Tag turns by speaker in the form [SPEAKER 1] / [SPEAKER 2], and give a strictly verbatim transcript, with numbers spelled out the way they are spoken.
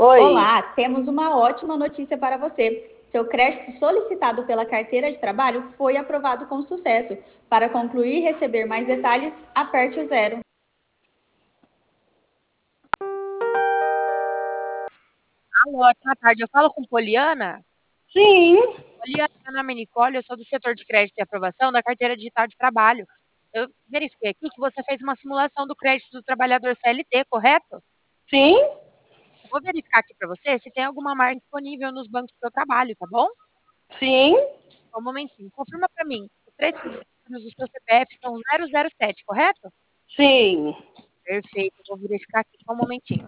[SPEAKER 1] Oi.
[SPEAKER 2] Olá, temos uma ótima notícia para você. Seu crédito solicitado pela carteira de trabalho foi aprovado com sucesso. Para concluir e receber mais detalhes, aperte o zero.
[SPEAKER 3] Alô, boa tarde. Eu falo com Poliana?
[SPEAKER 1] Sim.
[SPEAKER 3] Poliana, meu nome é Nicole, eu sou do setor de crédito e aprovação da carteira digital de trabalho. Eu verifiquei aqui que você fez uma simulação do crédito do trabalhador C L T, correto?
[SPEAKER 1] Sim.
[SPEAKER 3] Eu vou verificar aqui para você se tem alguma margem disponível nos bancos que eu trabalho, tá bom?
[SPEAKER 1] Sim.
[SPEAKER 3] Só um momentinho. Confirma para mim. Os três números do seu C P F são zero zero sete, correto?
[SPEAKER 1] Sim.
[SPEAKER 3] Perfeito. Eu vou verificar aqui. Só um momentinho.